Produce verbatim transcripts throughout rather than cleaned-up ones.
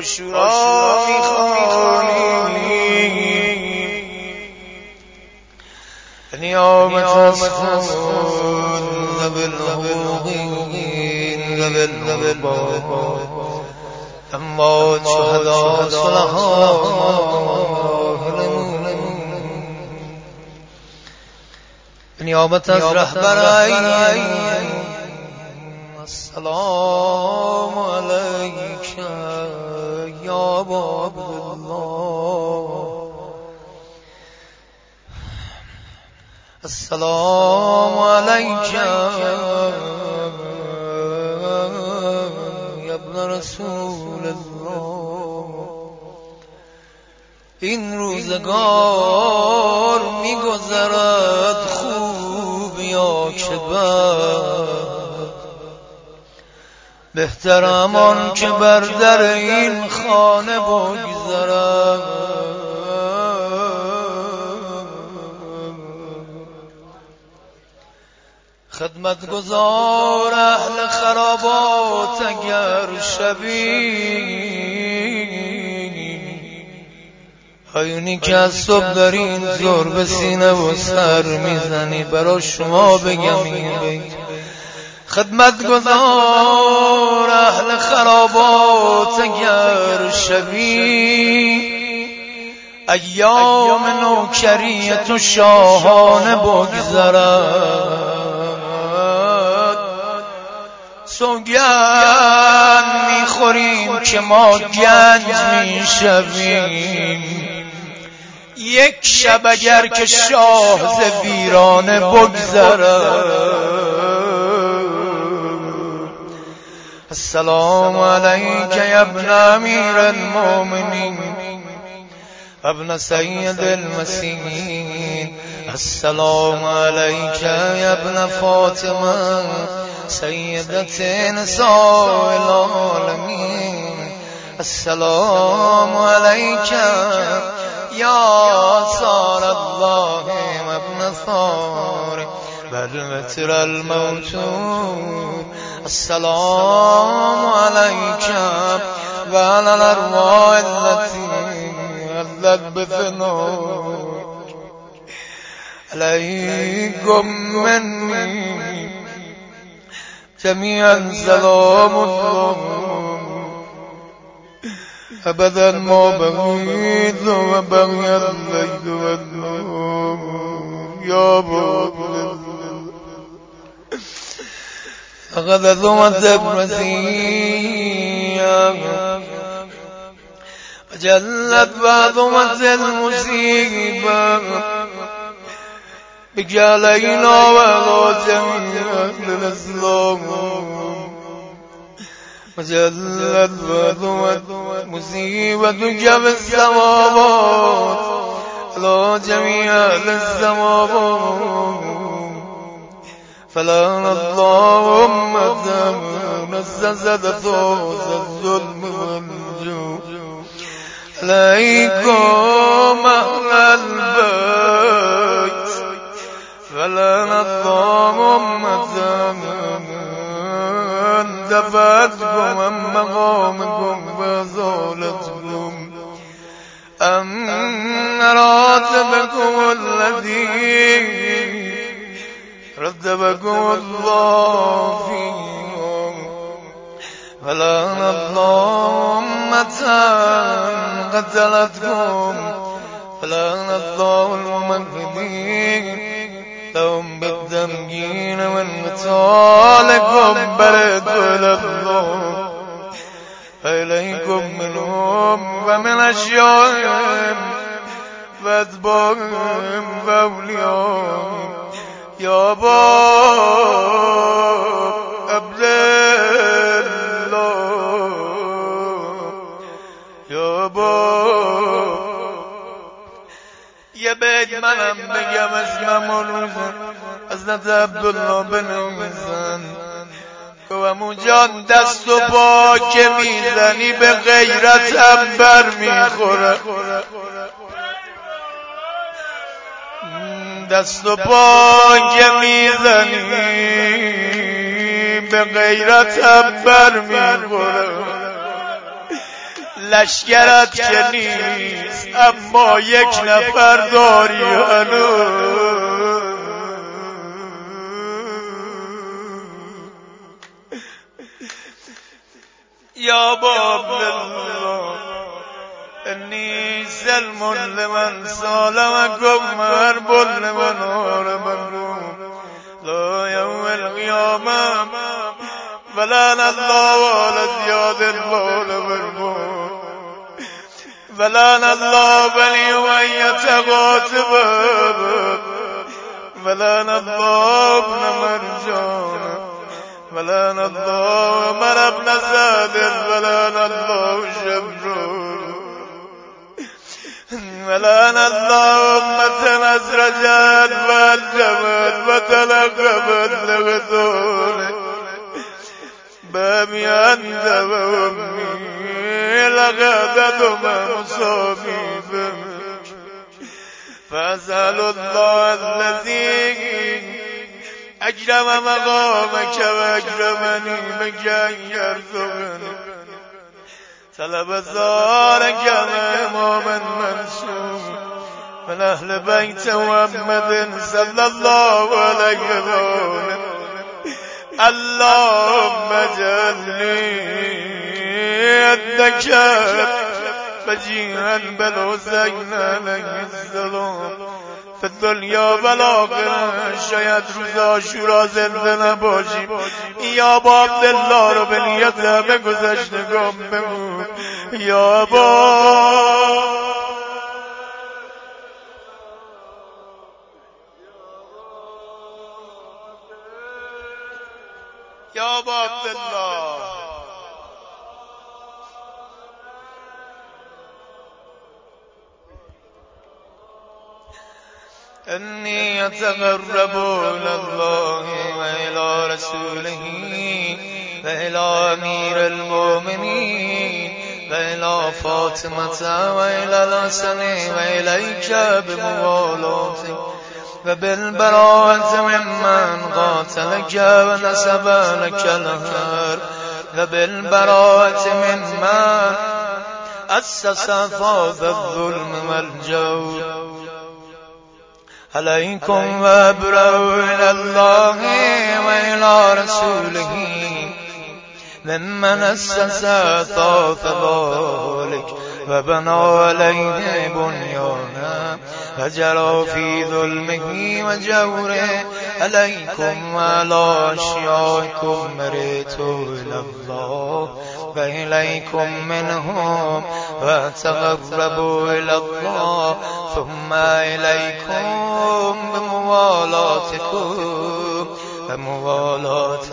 عاشورا میخوانی نیامت از خود نبل نبوغین نبل نبل اما شهدا صلحا نیامت از رهبرای السلام علیک یا ابا عبدالله السلام علیک یا ابن رسول الله این روزگار میگذرد خوب یا که بد بهترم آن که بر در این خانه بگذرد خدمتگزار اهل خرابات اگر شبی آیونی که از صبح در این زور به سینه و سر میزنی برای شما بگم این بیت خدمتگزار اهل خرابات اگر شبی ایام نوکریت و شاهانه بگذرد سوگند میخوریم که ما گنج میشویم یک شب اگر که شاه ز ویرانه بگذرد السلام علیک یا ابن امیر المؤمنین ابن سید المسیحین السلام علیک یا ابن فاطمه سیدت نساء العالمین السلام علیک یا صار الله ابن ثار بل وتر الموت السلام علیک و علی الارواح التي علت بفناک علیکم منی جمیعا سلام الله ابدا ما بقیت و بقی اللیل و النهار یا بابا فقد ذمت برزيا وجلت بعضمت المصيبة بجالينا ولا جميع الإسلام وجلت بعضمت مصيبة جب السماوات ولا جميع السماوات فلان اللهم نززت فوز الظلم والجوع عليكم أهل البيت فلان اللهم دفعتكم عن مقامكم وزالتكم أن راتبكم الذي رتبكم الله فيهم فلان اللهم قتلتكم فلان الله الممهدين لهم بالتمكين والقتال كبرت إلى الله فإليكم منهم ومن أشيائهم وأتباعهم وأوليائهم يا باب عبد الله يا باب يا بيت منم بگم اسمم روزن حضرت عبدالله بن میزن کوامو جان دست و پا که میزنی به غیرت هم بر میخوره دست و پا که میزنی به غیرت هم بر میخوره لشکرت که نیست اما یک نفر داری هنوز. یا باب الله انی سلم لمن سالمکم حرب لمن حاربکم لا یوم القیامه ولعن الله على زیاد الظالمین ولعن الله بني أمية قاتبا ولعن الله ابن مرجان ولعن الله عمر بن زاد ولعن الله شمرون ولعن الله أمة أسرجت وألجمت وتلقبت لغزونه بابي أنت وأمي لقدتم مصابي بك فأسأل الله الذي أجرم مقامك وأكرمني بك أن يرزقني طلب زارك إمام منصور من أهل بيت محمد صلى الله عليه وسلم اللهم اجعلني الذكر فجيها بالحسين عليه السلام في الدنیا و الآخرة. شاید روز عاشورا زنده نباشیم. یا با عبدالله رو به نیت همه گذشتگان بگو. یا با یا با عبدالله انی اتقرب الى الله و الى رسوله و الى امیر المؤمنین و الى فاطمة و الى الحسن و الیک بموالاتک و بالبراءة ممن قاتلك و نسب لك الهر و بالبراءة ممن أسس فاض الظلم والجور. عليكم وابرأوا إلى الله وإلى رسوله ممن أسس طاف ذلك وبنى عليه بنيانا فجرى في ظلمه وجوره. عليكم وعلى أشيائكم مريت إلى الله وإليكم منهم وتقربوا إلى الله ثم إليكم بموالاتكم وموالاة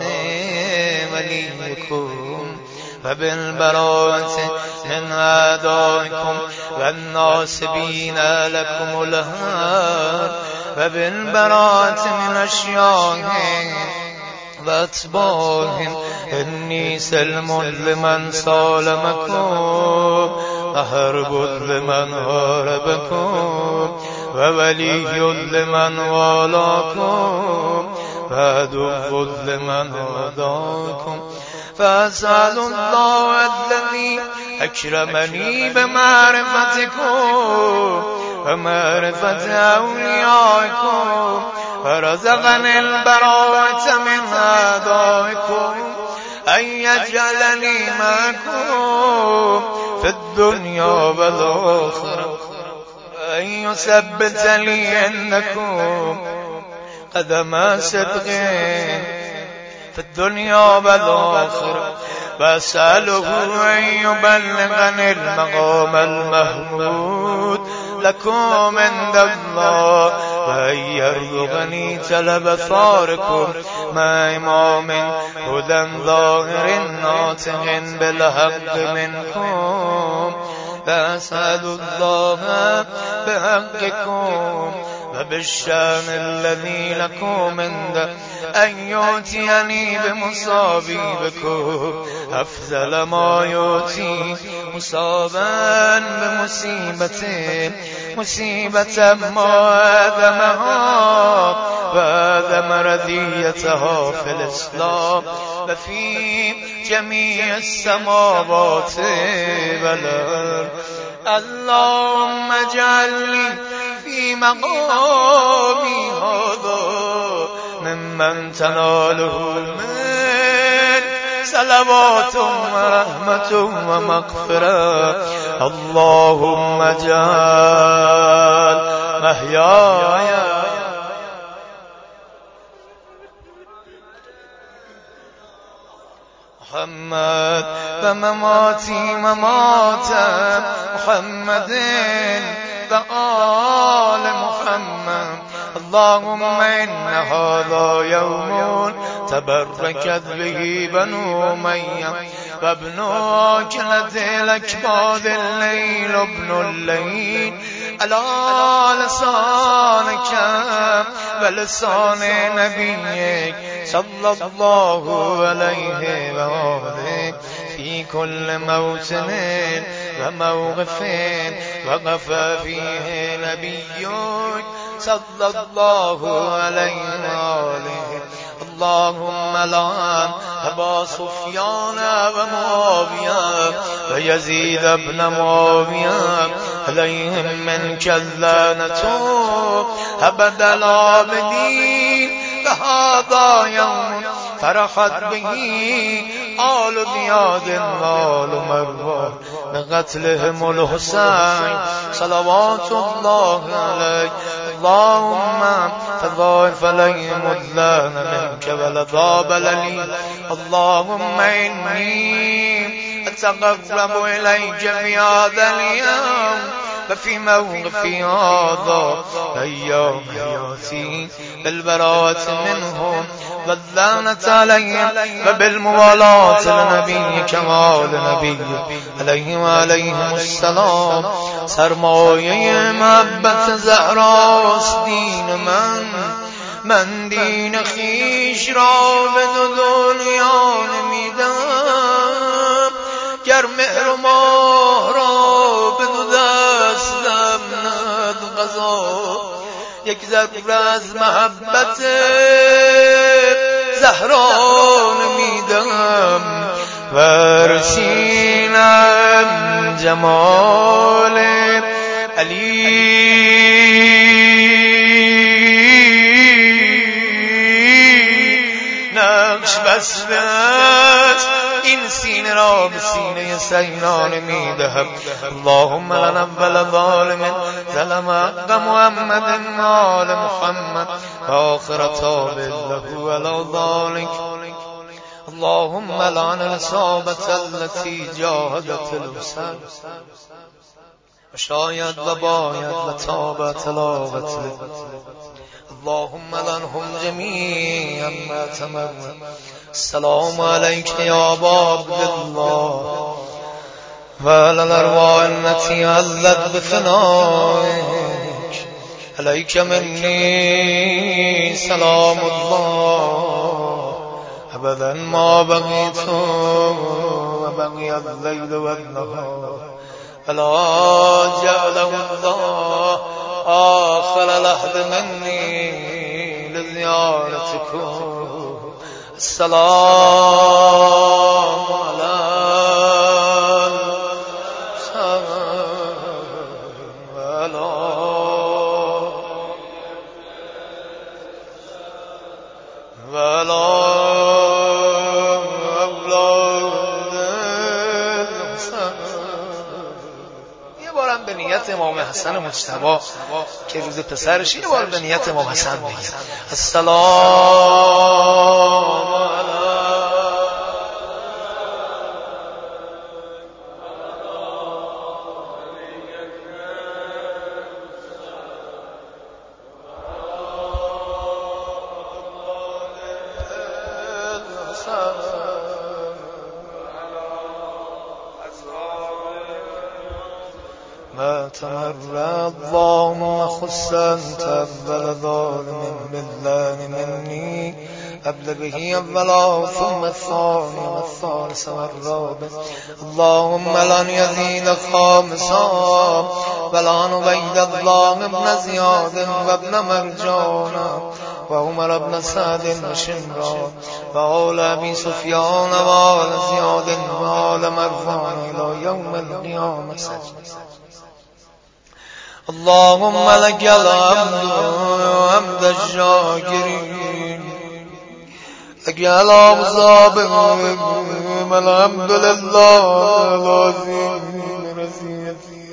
وليكم وبالبراءة من أعدائكم والناصبين لكم الهار وبالبراءة من أشيائهم وأتباعهم. إني سلم لمن سالمكم وحرب لمن حاربكم وولي لمن والاكم وعدو لمن عاداكم. فأسأل الله الذي أكرمني بمعرفتكم ومعرفة أوليائكم ورزقني البراءة من أعدائكم أن يجعلني معكم في الدنيا والآخرة أن يثبت لي عندكم قدم صدق في الدنيا والآخرة. وأسأله أن يبلغني المقام المحمود لكم عند الله وأن يرزقني طلب ثاركم مع إمام هدى ظاهر ناطق بالحق منكم. فأسأل الله بحقكم وبالشان الذي لكم عند أن يؤتيني بمصابيبكم أفضل ما يؤتي مصابا بمصيبة مصيبة ما أدمها بعد مرضيتها في الإسلام وفي جميع السماوات والأرض. اللهم اجعلني في مقامي هذا ممن تناله من صلوات ورحمة ومغفرة. اللهم اجعل محياي محمد ومماتي ممات محمد وآل محمد. اللهم إن هذا يوم تبركت به بنو أمية وابن عقلة الأكباد الليل ابن الليل على لسانك ولسان نبيك صلى الله عليه وآله في كل موطن وموقف وقف فيه نبيك صلى الله عليه وآله. اللهم لعن أبا سفيان ومعاوية ويزيد بن معاوية عليهم منك اللعنة أبد الآبدين. فهذا يوم فرحت به آل زياد وآل مروان بقتلهم الحسين صلوات الله عليه. اللهم فضاعف عليهم اللعن منك والعذاب الأليم. اللهم إني أتقرب إليك في هذا اليوم وفي موقفي هذا أيام حياتي بالبراءة منهم واللعنة عليهم وبالموالاة لنبيك وآل نبيك عليه وعليهم السلام. سرمایه محبت زهراست دین من، من دین خیش را به دو دنیا نمیدم. گر مهر و ماه را به دو دستم ند قضا، یک ذره از محبت زهرا نمیدم. ورسینم جمال علی نقش بسته است، این سینه را به سینه سینان میدهم. اللهم لنا اول ظالم ظلم حق محمد آل محمد آخر تاب له ولا ذلك. اللهم لعن الإصابة التي جاهدت الحسين وشاید و باید و تاب تلاوت. اللهم لعنهم جميعا ما تمرد. السلام عليك يا أبا عبد الله وعلى الأرواح التي علت بفنائك. عليك مني سلام الله أبدا ما بقيت وبقي الليل والنهار فلا جعله الله آخر لحظ مني لزيارتكم. السلام على امام حسن مجتبی که روز پسرش یه بار به نیت امام حسن بگیم السلام ما تمر. اللهم خص أنت أول ظالم بالله مني أبدأ به أولا ثم الثاني والثالث والرابع. اللهم لن يزيد خامسا ولن عبيد الله ابن زياد وابن مرجان و عمر ابن سعد و شمران و آل ابی سفیان و آل زیاد و آل مروان الى یوم القیامة. اللهم لك الحمد حمد الشاکرین، لك الحمد الحمد لله العظیم رسید.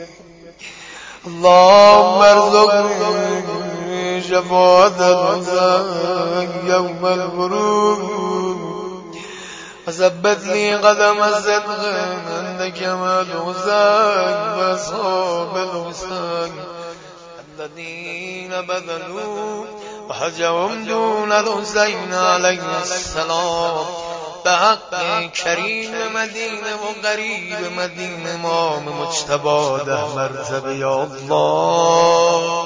اللهم ارزقني شفاعة الحسين يوم الغروب وثبت لي قدم الصدق عندك مع الحسين واصحاب الحسين الذين بذلوا وحجهم دون الحسين عليه السلام بحق کریم مدینه و غریب مدینه امام مجتبی ده مرتبه یا الله.